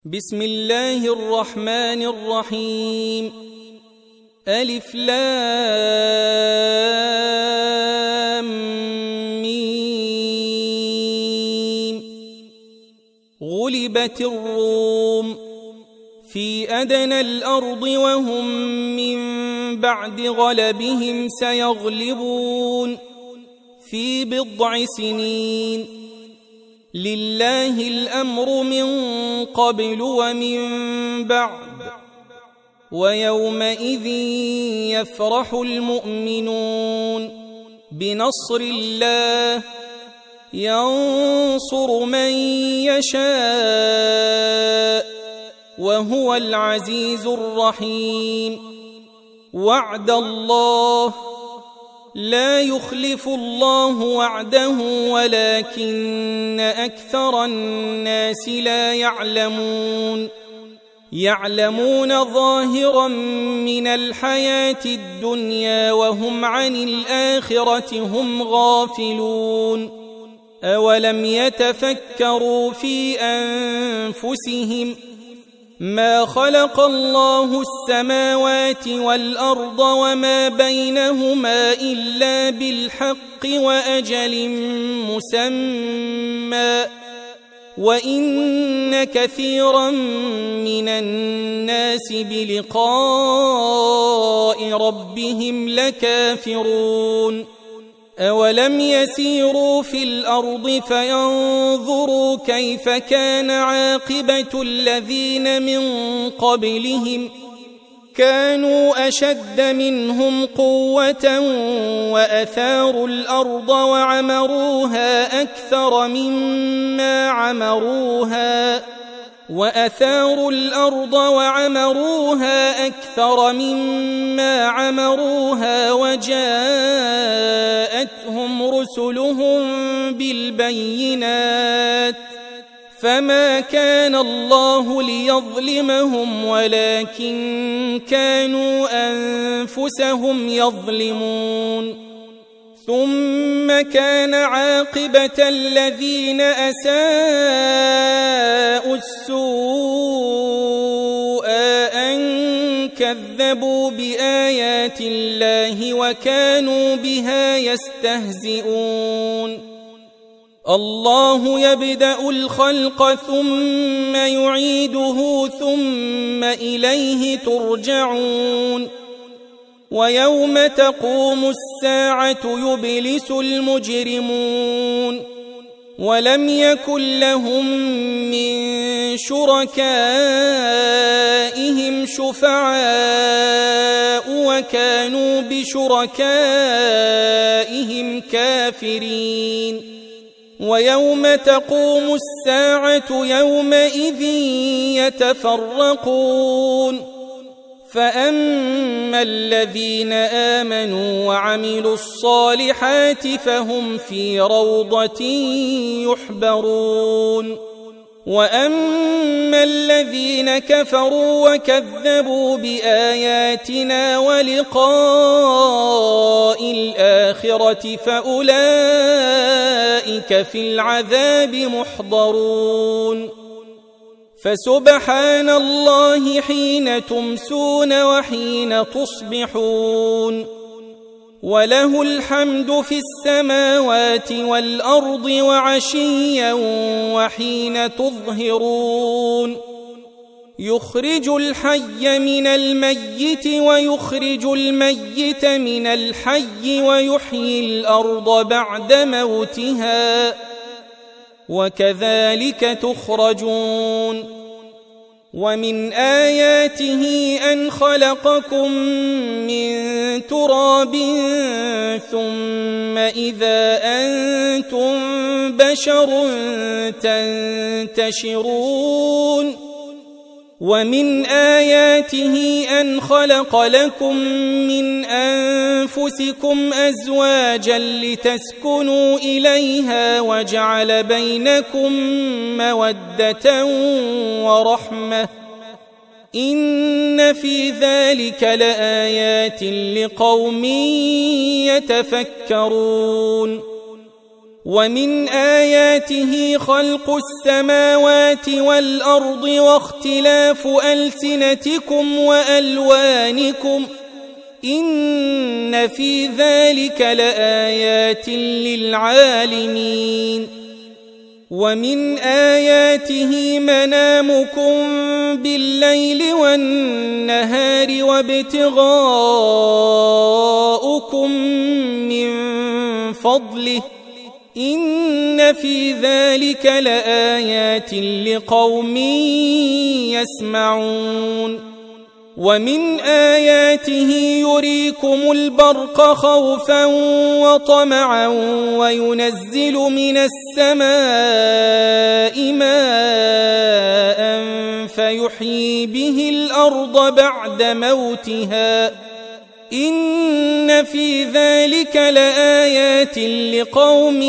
بسم الله الرحمن الرحيم. ألف لام ميم. غلبت الروم في أدنى الأرض وهم من بعد غلبهم سيغلبون في بضع سنين. لله الأمر من قبل ومن بعد ويومئذ يفرح المؤمنون بنصر الله ينصر من يشاء وهو العزيز الرحيم. وعد الله لا يخلف الله وعده ولكن أكثر الناس لا يعلمون ظاهرا من الحياة الدنيا وهم عن الآخرة هم غافلون. أولم يتفكروا في أنفسهم ما خلق الله السماوات والأرض وما بينهما إلا بالحق وأجل مسمى وإن كثيرا من الناس بلقاء ربهم لكافرون. أولم يسيروا في الأرض فينظروا كيف كان عاقبة الذين من قبلهم كانوا أشد منهم قوة وأثاروا الأرض وعمروها أكثر مما عمروها وجاءتهم رسلهم بالبينات فما كان الله ليظلمهم ولكن كانوا أنفسهم يظلمون. ثم كان عاقبة الذين أساءوا السوء أن كذبوا بآيات الله وكانوا بها يستهزئون. الله يبدأ الخلق ثم يعيده ثم إليه ترجعون. ويوم تقوم الساعة يبلس المجرمون ولم يكن لهم من شركائهم شفعاء وكانوا بشركائهم كافرين. ويوم تقوم الساعة يومئذ يتفرقون فأما الذين آمنوا وعملوا الصالحات فهم في روضة يحبرون. وأما الذين كفروا وكذبوا بآياتنا ولقاء الآخرة فأولئك في العذاب محضرون. فسبحان الله حين تمسون وحين تصبحون وله الحمد في السماوات والأرض وعشيا وحين تظهرون. يخرج الحي من الميت ويخرج الميت من الحي ويحيي الأرض بعد موتها وكذلك تخرجون. ومن آياته أن خلقكم من تراب ثم إذا أنتم بشر تنتشرون. ومن آياته أن خلق لكم من أنفسكم أزواجا لتسكنوا إليها وجعل بينكم مودة ورحمة إن في ذلك لآيات لقوم يتفكرون. ومن آياته خلق السماوات والأرض واختلاف ألسنتكم وألوانكم إن في ذلك لآيات للعالمين ومن آياته منامكم بالليل والنهار وابتغاؤكم من فضله إن في ذلك لآيات لقوم يسمعون ومن آياته يريكم البرق خوفا وطمعا وينزل من السماء ماء فيحيي به الأرض بعد موتها إن في ذلك لآيات لقوم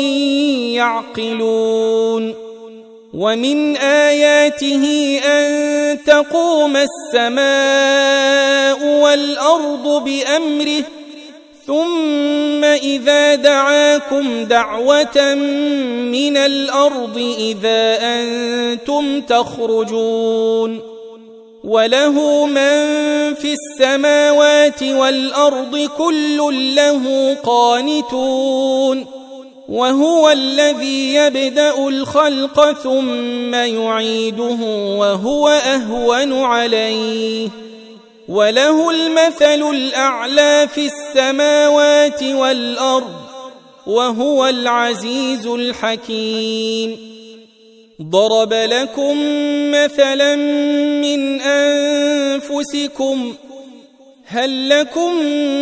يعقلون ومن آياته أن تقوم السماء والأرض بأمره ثم إذا دعاكم دعوة من الأرض إذا أنتم تخرجون وله من في السماوات والأرض كل له قانتون وهو الذي يبدأ الخلق ثم يعيده وهو أهون عليه وله المثل الأعلى في السماوات والأرض وهو العزيز الحكيم ضرب لكم مثلا من أنفسكم هل لكم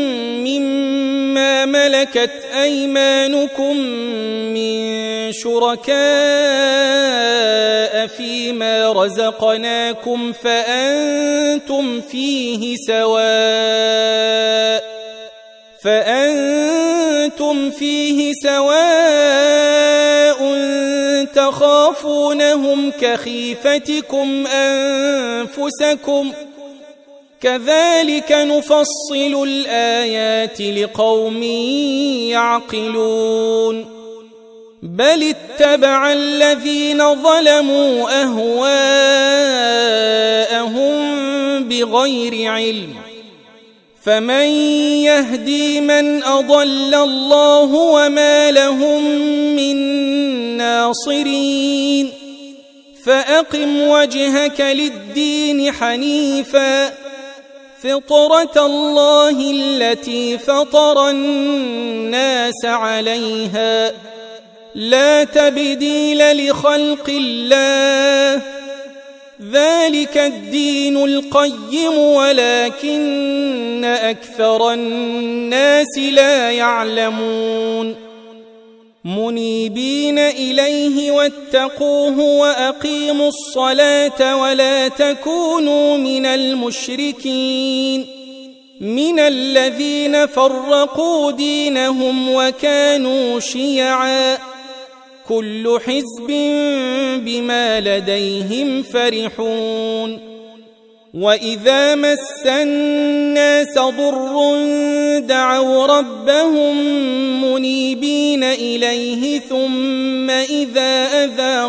مما ملكت أيمانكم من شركاء فيما رزقناكم فأنتم فيه سواء تخافونهم كخيفتكم أنفسكم كذلك نفصل الآيات لقوم يعقلون بل اتبع الذين ظلموا أهواءهم بغير علم فمن يهدي من أضل الله وما لهم من ناصرين فأقم وجهك للدين حنيفا فطرة الله التي فطر الناس عليها لا تبديل لخلق الله ذلك الدين القيم ولكن أكثر الناس لا يعلمون منيبين إليه واتقوه وأقيموا الصلاة ولا تكونوا من المشركين من الذين فرقوا دينهم وكانوا شيعا كل حزب بما لديهم فرحون وإذا مس الناس ضر دعوا ربهم منيبين إليه ثم إذا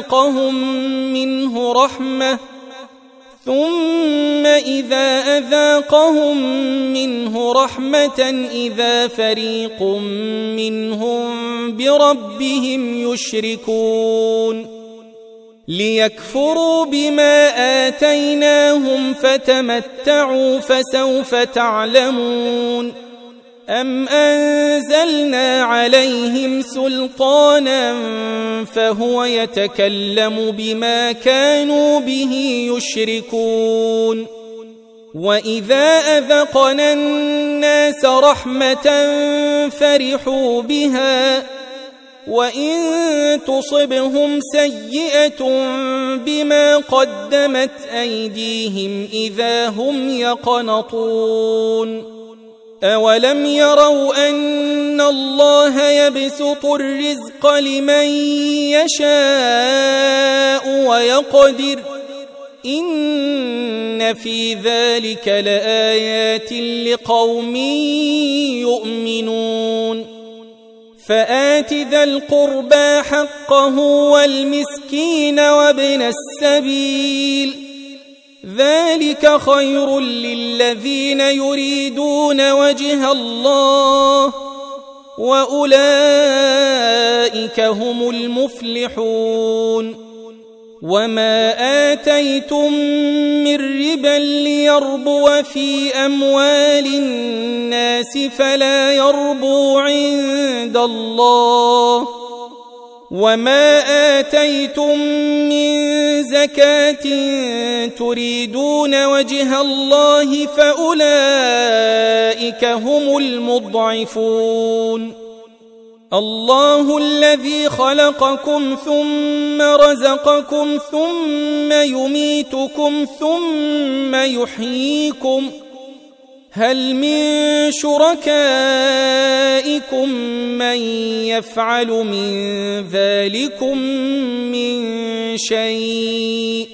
أذاقهم منه رحمة إذا فريق منهم بربهم يشركون ليكفروا بما آتيناهم فتمتعوا فسوف تعلمون أم أنزلنا عليهم سلطانا فهو يتكلم بما كانوا به يشركون وإذا أذقنا الناس رحمة فرحوا بها وإن تصبهم سيئة بما قدمت أيديهم إذا هم يقنطون أولم يروا أن الله يبسط الرزق لمن يشاء ويقدر إن في ذلك لآيات لقوم يؤمنون فآت ذا القربى حقه والمسكين وابن السبيل ذلك خير للذين يريدون وجه الله وأولئك هم المفلحون وما آتيتم من ربا ليربو في أموال الناس فلا يربو عند الله وما آتيتم من زكاة تريدون وجه الله فأولئك هم المضعفون الله الذي خلقكم ثم رزقكم ثم يميتكم ثم يحييكم هل من شركائكم من يفعل من ذلكم من شيء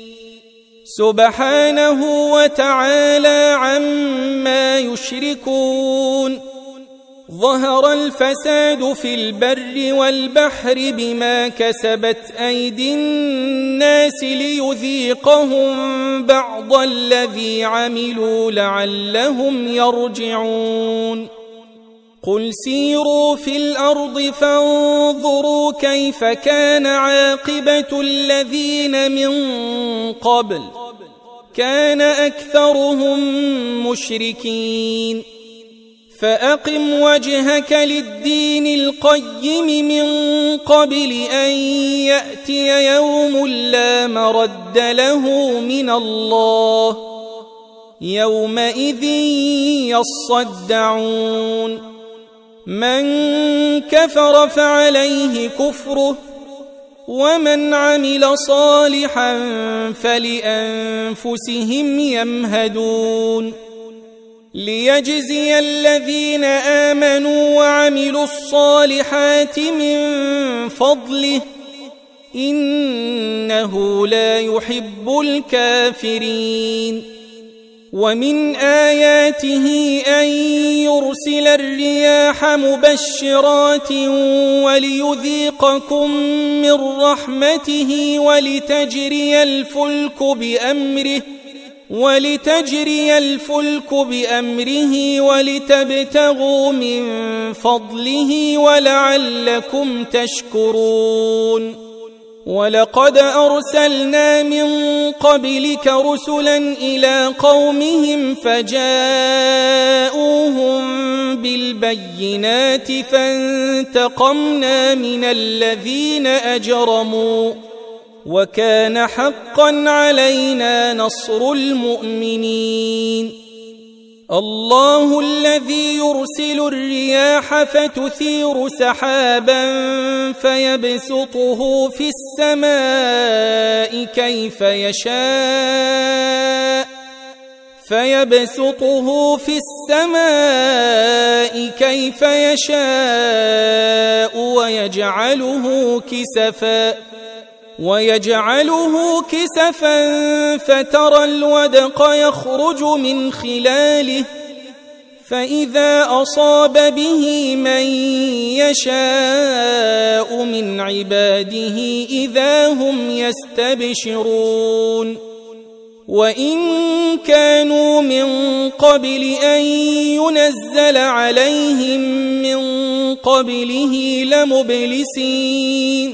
سبحانه وتعالى عما يشركون ظهر الفساد في البر والبحر بما كسبت أيدي الناس ليذيقهم بعض الذي عملوا لعلهم يرجعون قل سيروا في الأرض فانظروا كيف كان عاقبة الذين من قبل كان أكثرهم مشركين فأقم وجهك للدين القيم من قبل أن يأتي يوم لا مرد له من الله يومئذ يصدعون من كفر فعليه كفره ومن عمل صالحا فلأنفسهم يمهدون ليجزي الذين آمنوا وعملوا الصالحات من فضله إنه لا يحب الكافرين ومن آياته أن يرسل الرياح مبشرات وليذيقكم من رحمته ولتجري الفلك بأمره ولتبتغوا من فضله ولعلكم تشكرون ولقد أرسلنا من قبلك رسلا إلى قومهم فجاءوهم بالبينات فانتقمنا من الذين أجرموا وكان حقا علينا نصر المؤمنين الله الذي يرسل الرياح فتثير سحابا فيبسطه في السماء كيف يشاء ويجعله كسفا فترى الودق يخرج من خلاله فإذا أصاب به من يشاء من عباده إذا هم يستبشرون وإن كانوا من قبل أن ينزل عليهم من قبله لمبلسين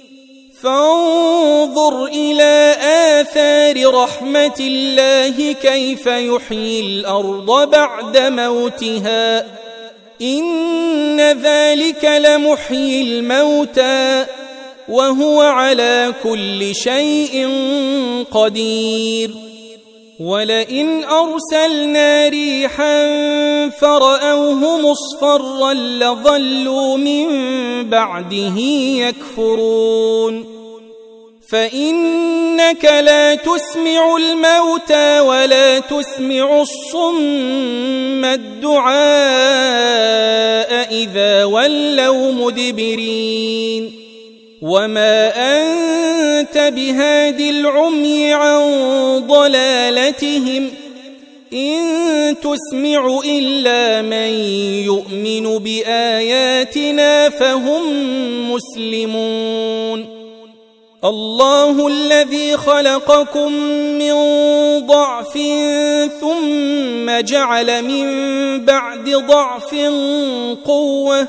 فانظر إلى آثار رحمة الله كيف يحيي الأرض بعد موتها إن ذلك لمحيي الموتى وهو على كل شيء قدير ولئن أرسلنا ريحا فرأوه مصفرا لظلوا من بعده يكفرون فإنك لا تسمع الموتى ولا تسمع الصم الدعاء إذا ولوا مدبرين وما أنت بهاد العمي عن ضلالتهم إن تسمع إلا من يؤمن بآياتنا فهم مسلمون الله الذي خلقكم من ضعف ثم جعل من بعد ضعف قوة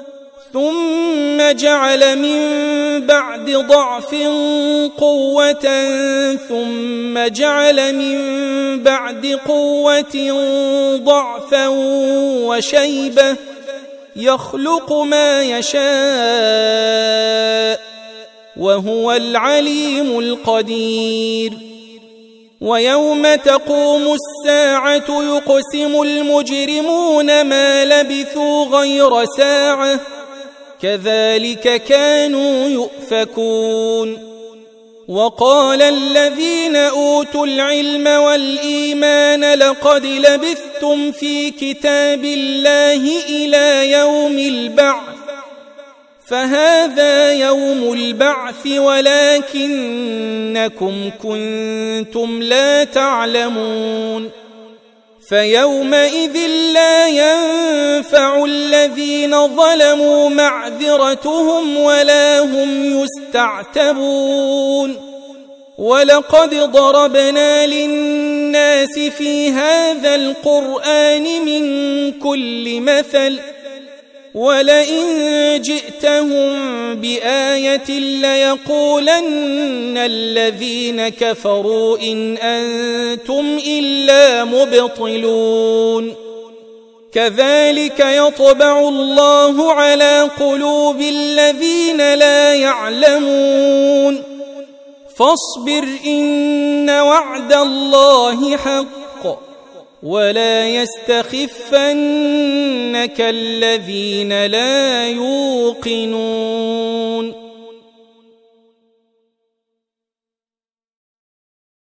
ثم جعل من بعد ضعف قوة ثم جعل من بعد قوة ضعفا وشيبة يخلق ما يشاء وهو العليم القدير ويوم تقوم الساعة يقسم المجرمون ما لبثوا غير ساعة كذلك كانوا يؤفكون وقال الذين أوتوا العلم والإيمان لقد لبثتم في كتاب الله إلى يوم البعث فهذا يوم البعث ولكنكم كنتم لا تعلمون فيومئذ لا ينفع الذين ظلموا معذرتهم ولا هم يستعتبون ولقد ضربنا للناس في هذا القرآن من كل مثل ولئن جئتهم بآية ليقولن الذين كفروا إن أنتم إلا مبطلون كذلك يطبع الله على قلوب الذين لا يعلمون فاصبر إن وعد الله حق ولا يستخفنك الذين لا يوقنون